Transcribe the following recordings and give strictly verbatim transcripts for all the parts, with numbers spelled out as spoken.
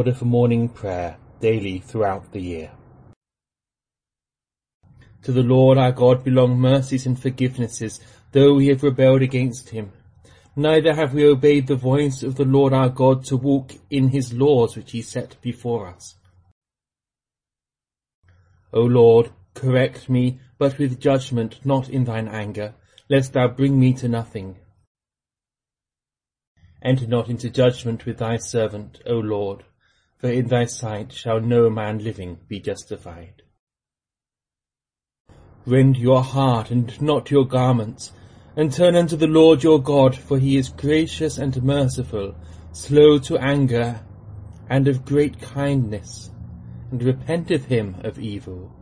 order for morning prayer daily throughout the year. To the Lord our God belong mercies and forgivenesses, though we have rebelled against him. Neither have we obeyed the voice of the Lord our God to walk in his laws which he set before us. O Lord, correct me, but with judgment, not in thine anger, lest thou bring me to nothing. Enter not into judgment with thy servant, O Lord, for in thy sight shall no man living be justified. Rend your heart and not your garments, and turn unto the Lord your God, for he is gracious and merciful, slow to anger, and of great kindness, and repenteth him of evil.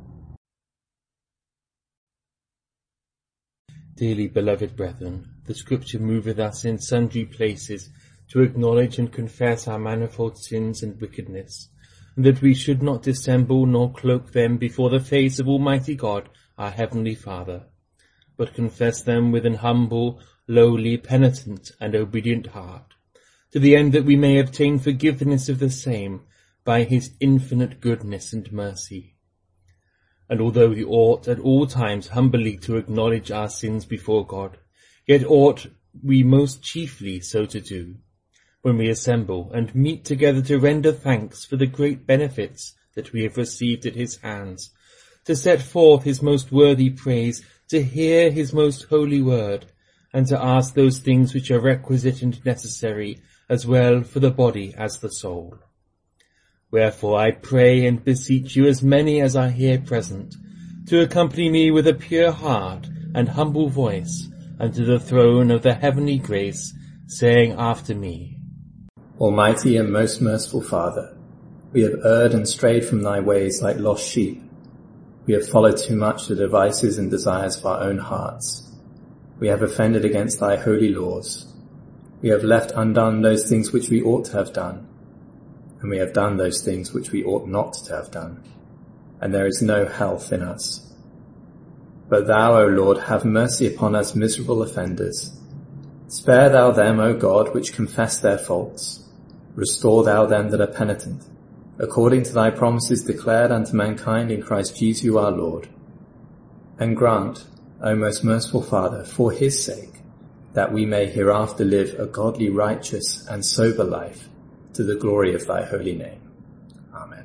Dearly beloved brethren, the Scripture moveth us in sundry places to acknowledge and confess our manifold sins and wickedness, and that we should not dissemble nor cloak them before the face of Almighty God, our Heavenly Father, but confess them with an humble, lowly, penitent, and obedient heart, to the end that we may obtain forgiveness of the same by his infinite goodness and mercy. And although we ought at all times humbly to acknowledge our sins before God, yet ought we most chiefly so to do, when we assemble and meet together to render thanks for the great benefits that we have received at his hands, to set forth his most worthy praise, to hear his most holy word, and to ask those things which are requisite and necessary, as well for the body as the soul. Wherefore I pray and beseech you, as many as are here present, to accompany me with a pure heart and humble voice unto the throne of the heavenly grace, saying after me, Almighty and most merciful Father, we have erred and strayed from thy ways like lost sheep. We have followed too much the devices and desires of our own hearts. We have offended against thy holy laws. We have left undone those things which we ought to have done, and we have done those things which we ought not to have done, and there is no health in us. But thou, O Lord, have mercy upon us miserable offenders. Spare thou them, O God, which confess their faults. Restore thou them that are penitent, according to thy promises declared unto mankind in Christ Jesus our Lord. And grant, O most merciful Father, for his sake, that we may hereafter live a godly, righteous, and sober life, to the glory of thy holy name. Amen.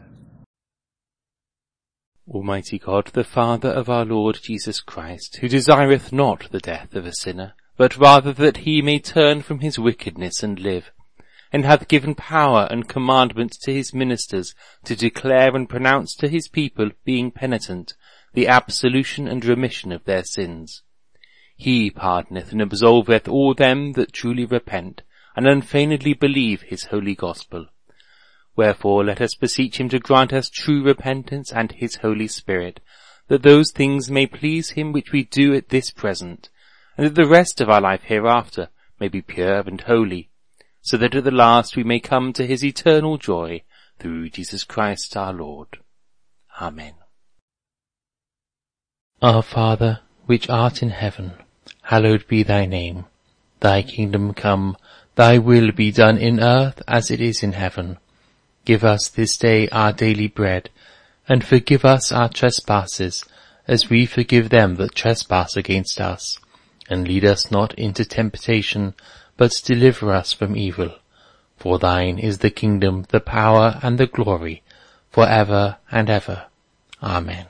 Almighty God, the Father of our Lord Jesus Christ, who desireth not the death of a sinner, but rather that he may turn from his wickedness and live, and hath given power and commandment to his ministers to declare and pronounce to his people, being penitent, the absolution and remission of their sins. He pardoneth and absolveth all them that truly repent, and unfeignedly believe his holy gospel. Wherefore let us beseech him to grant us true repentance and his Holy Spirit, that those things may please him which we do at this present, and that the rest of our life hereafter may be pure and holy, so that at the last we may come to his eternal joy, through Jesus Christ our Lord. Amen. Our Father, which art in heaven, hallowed be thy name. Thy kingdom come, thy will be done in earth as it is in heaven. Give us this day our daily bread, and forgive us our trespasses, as we forgive them that trespass against us. And lead us not into temptation, but deliver us from evil. For thine is the kingdom, the power, and the glory, for ever and ever. Amen.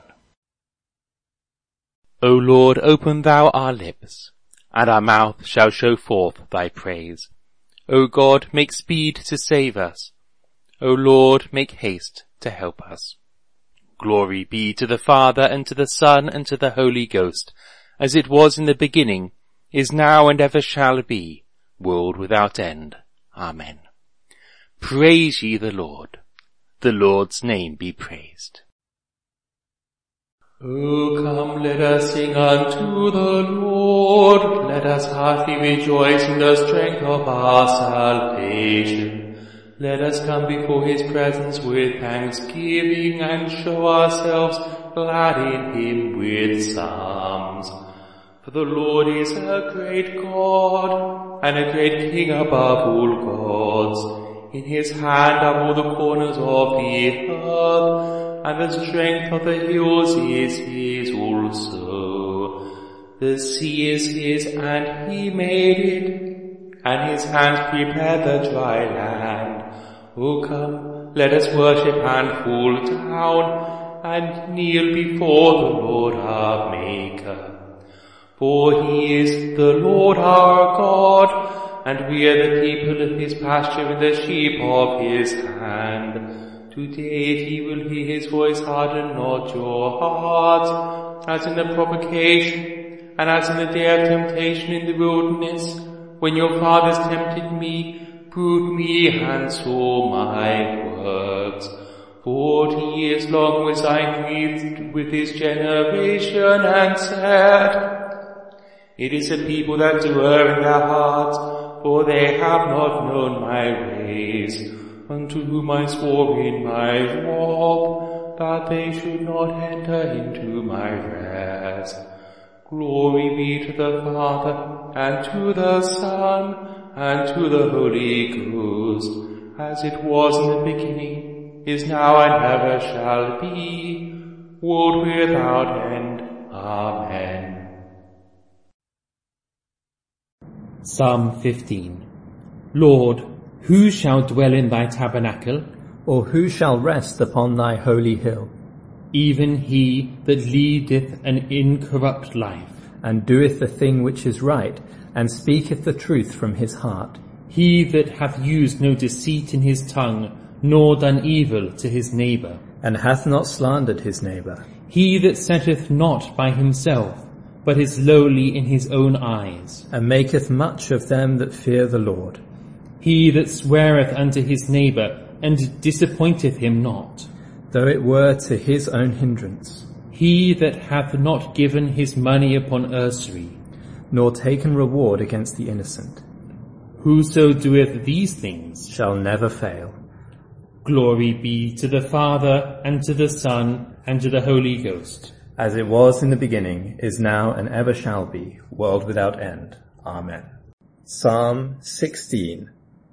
O Lord, open thou our lips, and our mouth shall show forth thy praise. O God, make speed to save us. O Lord, make haste to help us. Glory be to the Father, and to the Son, and to the Holy Ghost, as it was in the beginning, is now, and ever shall be, world without end. Amen. Praise ye the Lord. The Lord's name be praised. O come, let us sing unto the Lord. Let us heartily rejoice in the strength of our salvation. Let us come before his presence with thanksgiving, and show ourselves glad in him with psalms. For the Lord is a great God, and a great King above all gods. In his hand are all the corners of the earth, and the strength of the hills is his also. The sea is his, and he made it, and his hands prepared the dry land. O come, let us worship and fall down, and kneel before the Lord our Maker. For he is the Lord our God, and we are the people of his pasture and the sheep of his hand. Today he will hear his voice, harden not your hearts, as in the provocation, and as in the day of temptation in the wilderness, when your fathers tempted me, proved me, and saw my works. Forty years long was I grieved with his generation, and said, it is a people that do err in their hearts, for they have not known my ways, unto whom I swore in my wrath, that they should not enter into my rest. Glory be to the Father, and to the Son, and to the Holy Ghost, as it was in the beginning, is now, and ever shall be, world without end. Amen. Psalm fifteen. Lord, who shall dwell in thy tabernacle? Or who shall rest upon thy holy hill? Even he that leadeth an incorrupt life, and doeth the thing which is right, and speaketh the truth from his heart. He that hath used no deceit in his tongue, nor done evil to his neighbour, and hath not slandered his neighbour. He that setteth not by himself, but is lowly in his own eyes, and maketh much of them that fear the Lord. He that sweareth unto his neighbour, and disappointeth him not, though it were to his own hindrance. He that hath not given his money upon usury, nor taken reward against the innocent. Whoso doeth these things shall never fail. Glory be to the Father, and to the Son, and to the Holy Ghost. As it was in the beginning, is now, and ever shall be, world without end. Amen. Psalm sixteen.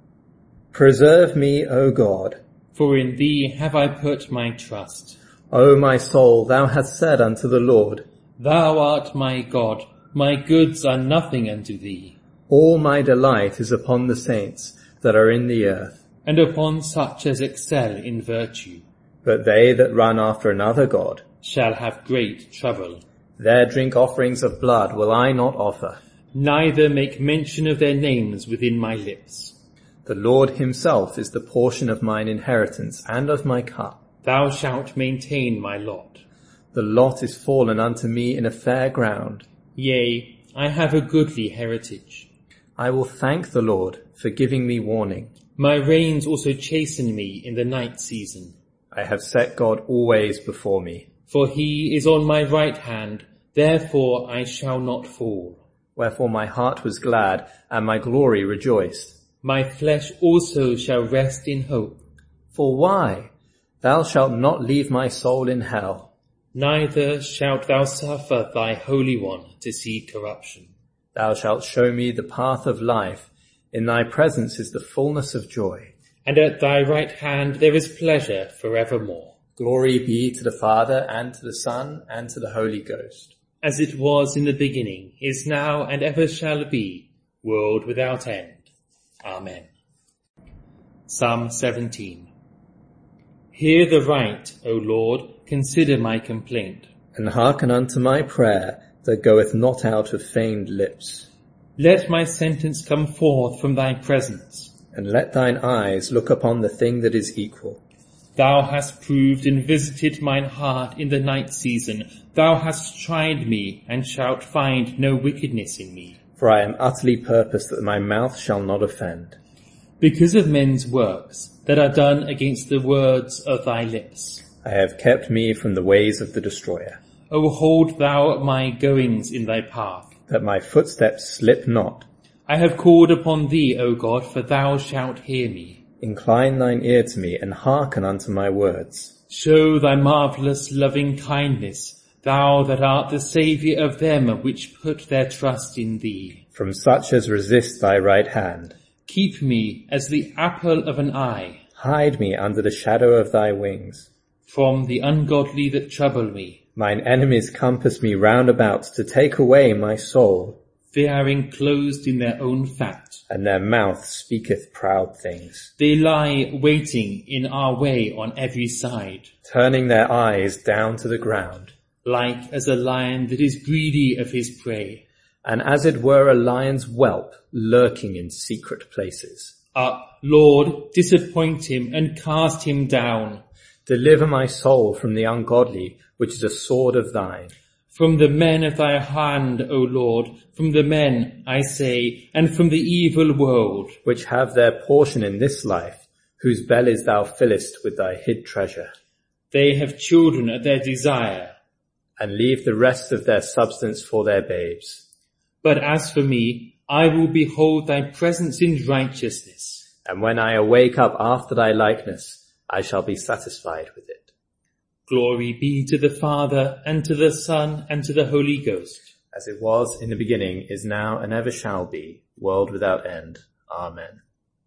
Preserve me, O God, for in thee have I put my trust. O my soul, thou hast said unto the Lord, Thou art my God, my goods are nothing unto thee. All my delight is upon the saints that are in the earth, and upon such as excel in virtue. But they that run after another God shall have great trouble. Their drink offerings of blood will I not offer, neither make mention of their names within my lips. The Lord himself is the portion of mine inheritance and of my cup. Thou shalt maintain my lot. The lot is fallen unto me in a fair ground. Yea, I have a goodly heritage. I will thank the Lord for giving me warning. My reins also chasten me in the night season. I have set God always before me. For he is on my right hand, therefore I shall not fall. Wherefore my heart was glad, and my glory rejoiced. My flesh also shall rest in hope. For why? Thou shalt not leave my soul in hell. Neither shalt thou suffer thy Holy One to see corruption. Thou shalt show me the path of life. In thy presence is the fullness of joy. And at thy right hand there is pleasure forevermore. Glory be to the Father, and to the Son, and to the Holy Ghost. As it was in the beginning, is now, and ever shall be, world without end. Amen. Psalm seventeen. Hear the right, O Lord, consider my complaint. And hearken unto my prayer, that goeth not out of feigned lips. Let my sentence come forth from thy presence. And let thine eyes look upon the thing that is equal. Thou hast proved and visited mine heart in the night season. Thou hast tried me, and shalt find no wickedness in me. For I am utterly purposed that my mouth shall not offend. Because of men's works that are done against the words of thy lips, I have kept me from the ways of the destroyer. O hold thou my goings in thy path, that my footsteps slip not. I have called upon thee, O God, for thou shalt hear me. Incline thine ear to me, and hearken unto my words. Show thy marvellous loving kindness, thou that art the Saviour of them which put their trust in thee. From such as resist thy right hand. Keep me as the apple of an eye. Hide me under the shadow of thy wings. From the ungodly that trouble me. Mine enemies compass me round about to take away my soul. They are enclosed in their own fat. And their mouth speaketh proud things. They lie waiting in our way on every side. Turning their eyes down to the ground. Like as a lion that is greedy of his prey. And as it were a lion's whelp lurking in secret places. Up, Lord, disappoint him and cast him down. Deliver my soul from the ungodly, which is a sword of thine. From the men of thy hand, O Lord, from the men, I say, and from the evil world. Which have their portion in this life, whose bellies thou fillest with thy hid treasure. They have children at their desire. And leave the rest of their substance for their babes. But as for me, I will behold thy presence in righteousness. And when I awake up after thy likeness, I shall be satisfied with it. Glory be to the Father, and to the Son, and to the Holy Ghost. As it was in the beginning, is now, and ever shall be, world without end. Amen.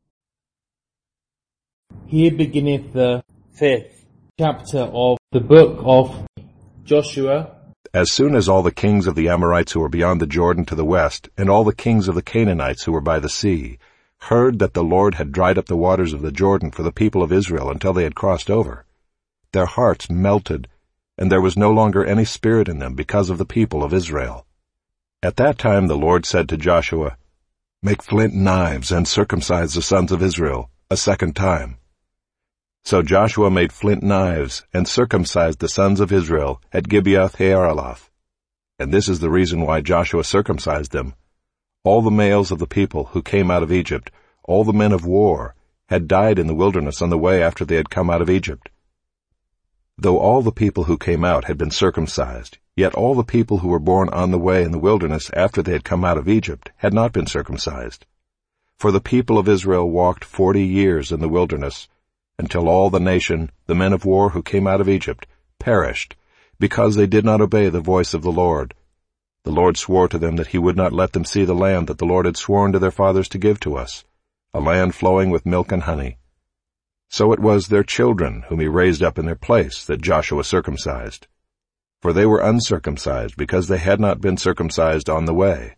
Here beginneth the fifth chapter of the book of Joshua. As soon as all the kings of the Amorites who were beyond the Jordan to the west, and all the kings of the Canaanites who were by the sea, heard that the Lord had dried up the waters of the Jordan for the people of Israel until they had crossed over, their hearts melted, and there was no longer any spirit in them because of the people of Israel. At that time the Lord said to Joshua, Make flint knives and circumcise the sons of Israel a second time. So Joshua made flint knives and circumcised the sons of Israel at Gibeath-haaraloth. And this is the reason why Joshua circumcised them. All the males of the people who came out of Egypt, all the men of war, had died in the wilderness on the way after they had come out of Egypt. Though all the people who came out had been circumcised, yet all the people who were born on the way in the wilderness after they had come out of Egypt had not been circumcised. For the people of Israel walked forty years in the wilderness, until all the nation, the men of war who came out of Egypt, perished, because they did not obey the voice of the Lord. The Lord swore to them that he would not let them see the land that the Lord had sworn to their fathers to give to us, a land flowing with milk and honey. So it was their children whom he raised up in their place that Joshua circumcised. For they were uncircumcised because they had not been circumcised on the way.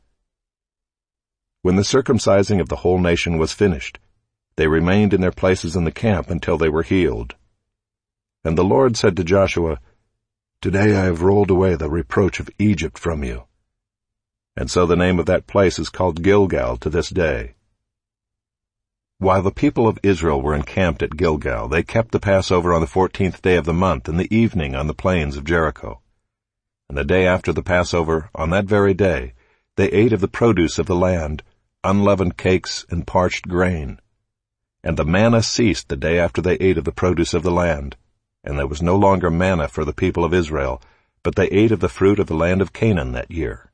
When the circumcising of the whole nation was finished, they remained in their places in the camp until they were healed. And the Lord said to Joshua, Today I have rolled away the reproach of Egypt from you. And so the name of that place is called Gilgal to this day. While the people of Israel were encamped at Gilgal, they kept the Passover on the fourteenth day of the month in the evening on the plains of Jericho. And the day after the Passover, on that very day, they ate of the produce of the land, unleavened cakes and parched grain. And the manna ceased the day after they ate of the produce of the land, and there was no longer manna for the people of Israel, but they ate of the fruit of the land of Canaan that year.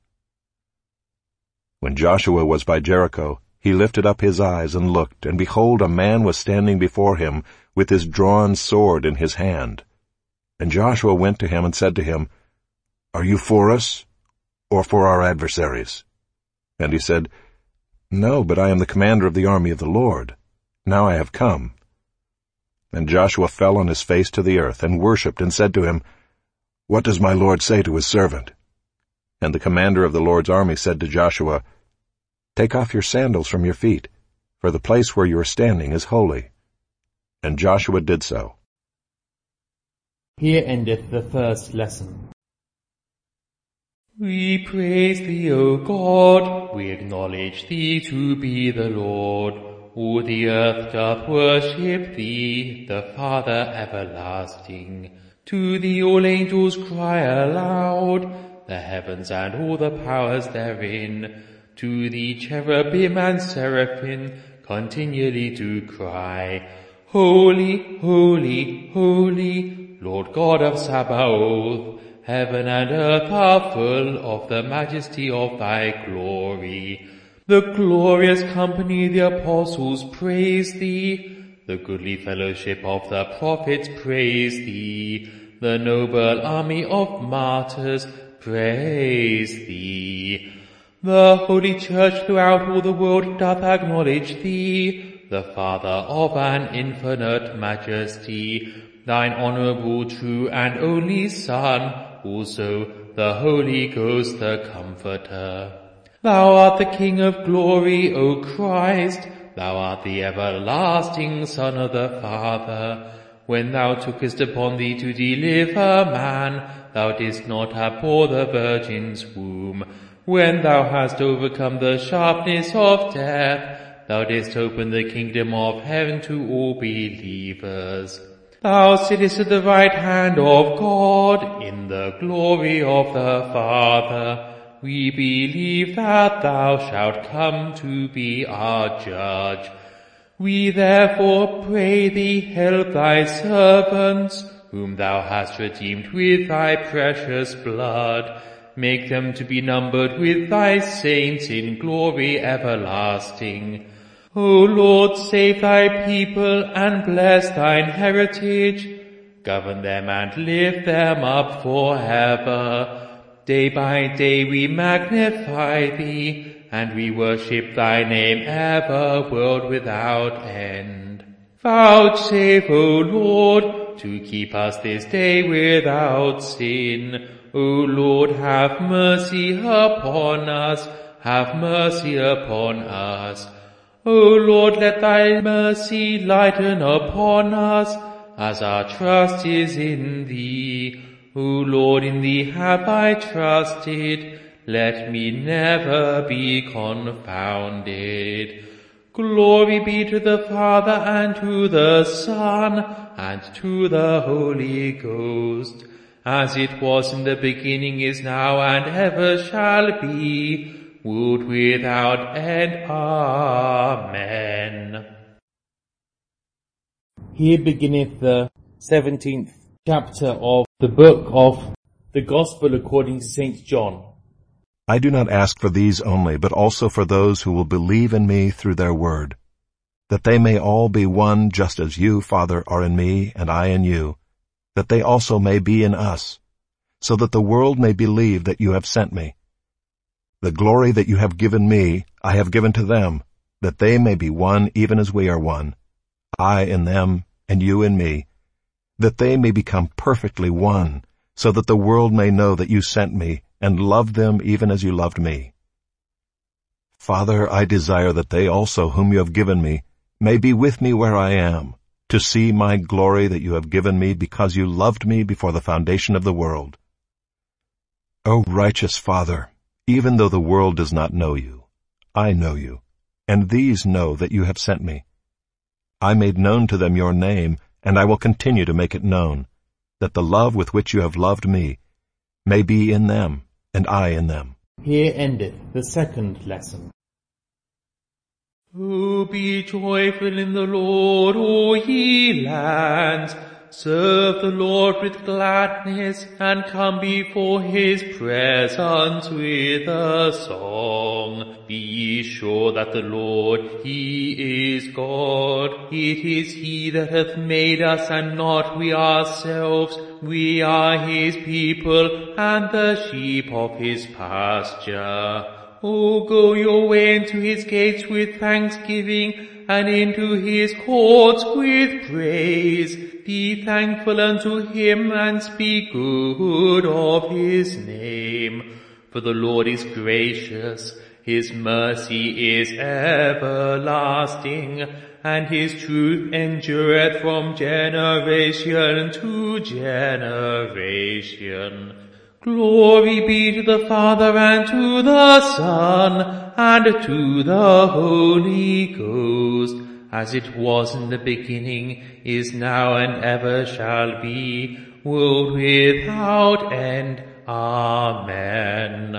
When Joshua was by Jericho, he lifted up his eyes and looked, and behold, a man was standing before him with his drawn sword in his hand. And Joshua went to him and said to him, Are you for us, or for our adversaries? And he said, No, but I am the commander of the army of the Lord. Now I have come. And Joshua fell on his face to the earth, and worshipped, and said to him, What does my Lord say to his servant? And the commander of the Lord's army said to Joshua, Take off your sandals from your feet, for the place where you are standing is holy. And Joshua did so. Here endeth the first lesson. We praise thee, O God, we acknowledge thee to be the Lord. All the earth doth worship thee, the Father everlasting. To thee all angels cry aloud, the heavens and all the powers therein. To thee cherubim and seraphim continually do cry, Holy, holy, holy, Lord God of Sabaoth. Heaven and earth are full of the majesty of thy glory. The glorious company, the apostles, praise thee. The goodly fellowship of the prophets, praise thee. The noble army of martyrs, praise thee. The Holy Church throughout all the world doth acknowledge thee, the Father of an infinite majesty, thine honourable, true, and only Son, also the Holy Ghost, the Comforter. Thou art the King of glory, O Christ. Thou art the everlasting Son of the Father. When thou tookest upon thee to deliver man, thou didst not abhor the Virgin's womb. When thou hast overcome the sharpness of death, thou didst open the kingdom of heaven to all believers. Thou sittest at the right hand of God in the glory of the Father. We believe that thou shalt come to be our judge. We therefore pray thee, help thy servants, whom thou hast redeemed with thy precious blood. Make them to be numbered with thy saints in glory everlasting. O Lord, save thy people and bless thine heritage. Govern them and lift them up forever. Day by day we magnify thee, and we worship thy name ever, world without end. Vouchsafe, O Lord, to keep us this day without sin. O Lord, have mercy upon us, have mercy upon us. O Lord, let thy mercy lighten upon us, as our trust is in thee. O Lord, in thee have I trusted, let me never be confounded. Glory be to the Father, and to the Son, and to the Holy Ghost, as it was in the beginning, is now, and ever shall be, world without end. Amen. Here beginneth the seventeenth chapter of the book of the Gospel according to Saint John. I do not ask for these only, but also for those who will believe in me through their word, that they may all be one, just as you, Father, are in me, and I in you, that they also may be in us, so that the world may believe that you have sent me. The glory that you have given me, I have given to them, that they may be one even as we are one, I in them, and you in me, that they may become perfectly one, so that the world may know that you sent me, and loved them even as you loved me. Father, I desire that they also, whom you have given me, may be with me where I am, to see my glory that you have given me, because you loved me before the foundation of the world. O righteous Father, even though the world does not know you, I know you, and these know that you have sent me. I made known to them your name, and I will continue to make it known, that the love with which you have loved me may be in them, and I in them. Here endeth the second lesson. Oh, be joyful in the Lord, all ye lands. Serve the Lord with gladness, and come before his presence with a song. Be ye sure that the Lord, he is God. It is he that hath made us, and not we ourselves. We are his people, and the sheep of his pasture. O go your way into his gates with thanksgiving, and into his courts with praise. Be thankful unto him, and speak good of his name. For the Lord is gracious, his mercy is everlasting, and his truth endureth from generation to generation. Glory be to the Father, and to the Son, and to the Holy Ghost, as it was in the beginning, is now, and ever shall be, world without end. Amen.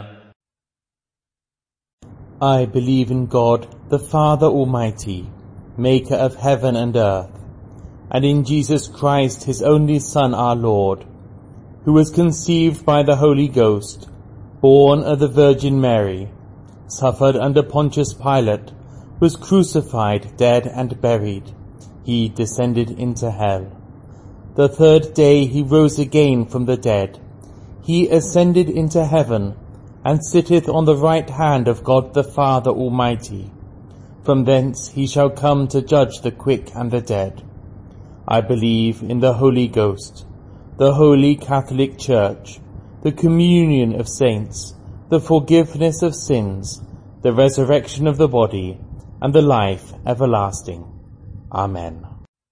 I believe in God, the Father Almighty, maker of heaven and earth, and in Jesus Christ, his only Son, our Lord, who was conceived by the Holy Ghost, born of the Virgin Mary, suffered under Pontius Pilate, was crucified, dead, and buried. He descended into hell. The third day he rose again from the dead. He ascended into heaven, and sitteth on the right hand of God the Father Almighty. From thence he shall come to judge the quick and the dead. I believe in the Holy Ghost, the Holy Catholic Church, the communion of saints, the forgiveness of sins, the resurrection of the body, and the life everlasting. Amen.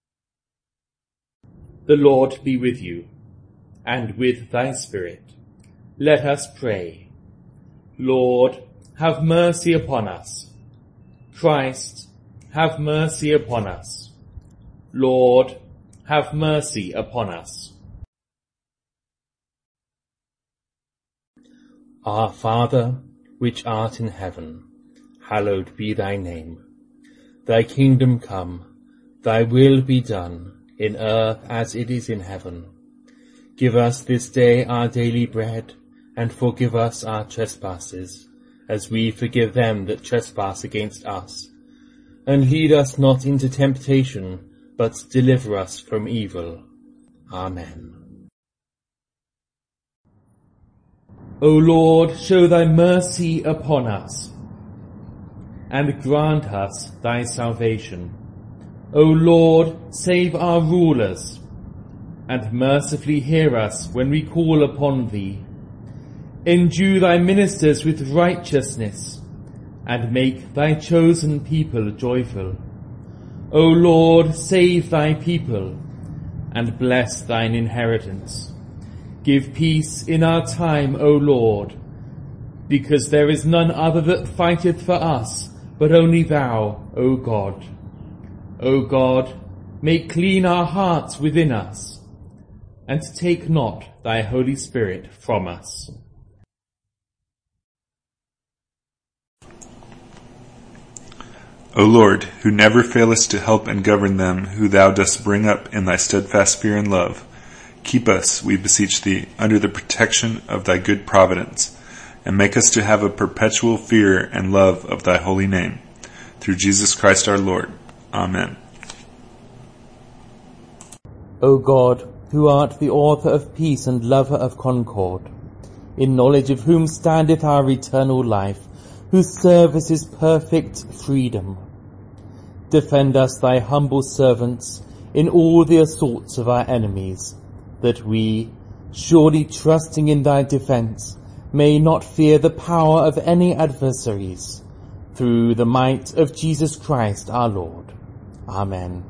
The Lord be with you, and with thy spirit. Let us pray. Lord, have mercy upon us. Christ, have mercy upon us. Lord, have mercy upon us. Our Father, which art in heaven, hallowed be thy name. Thy kingdom come, thy will be done, in earth as it is in heaven. Give us this day our daily bread, and forgive us our trespasses, as we forgive them that trespass against us. And lead us not into temptation, but deliver us from evil. Amen. O Lord, show thy mercy upon us, and grant us thy salvation. O Lord, save our rulers, and mercifully hear us when we call upon thee. Endue thy ministers with righteousness, and make thy chosen people joyful. O Lord, save thy people, and bless thine inheritance. Give peace in our time, O Lord, because there is none other that fighteth for us, but only thou, O God. O God, make clean our hearts within us, and take not thy Holy Spirit from us. O Lord, who never failest to help and govern them who thou dost bring up in thy steadfast fear and love, keep us, we beseech thee, under the protection of thy good providence, and make us to have a perpetual fear and love of thy holy name. Through Jesus Christ our Lord. Amen. O God, who art the author of peace and lover of concord, in knowledge of whom standeth our eternal life, whose service is perfect freedom, defend us, thy humble servants, in all the assaults of our enemies, that we, surely trusting in thy defence, may not fear the power of any adversaries, through the might of Jesus Christ our Lord. Amen.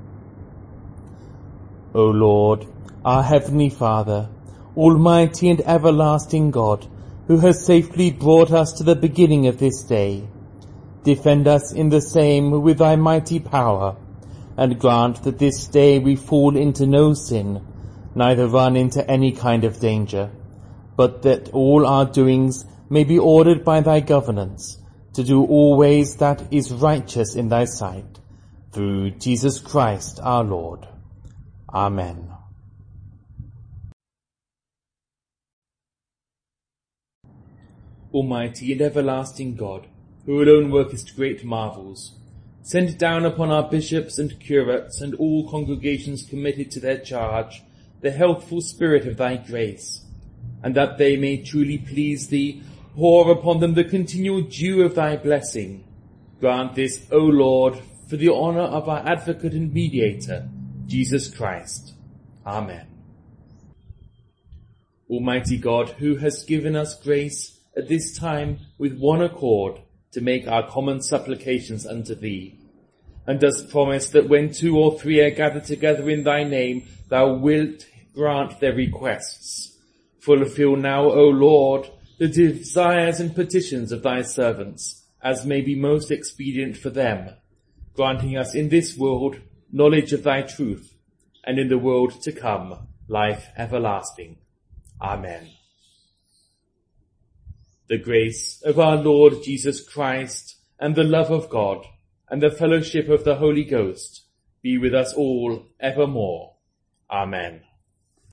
O Lord, our heavenly Father, almighty and everlasting God, who has safely brought us to the beginning of this day, defend us in the same with thy mighty power, and grant that this day we fall into no sin, neither run into any kind of danger, but that all our doings may be ordered by thy governance, to do always that is righteous in thy sight, through Jesus Christ our Lord. Amen. Almighty and everlasting God, who alone workest great marvels, send down upon our bishops and curates and all congregations committed to their charge the healthful spirit of thy grace, and that they may truly please thee, pour upon them the continual dew of thy blessing. Grant this, O Lord, for the honour of our advocate and mediator, Jesus Christ. Amen. Almighty God, who hast given us grace at this time with one accord to make our common supplications unto thee, and dost promise that when two or three are gathered together in thy name, thou wilt grant their requests. Fulfill now, O Lord, the desires and petitions of thy servants, as may be most expedient for them, granting us in this world knowledge of thy truth, and in the world to come life everlasting. Amen. The grace of our Lord Jesus Christ, and the love of God, and the fellowship of the Holy Ghost be with us all evermore. Amen.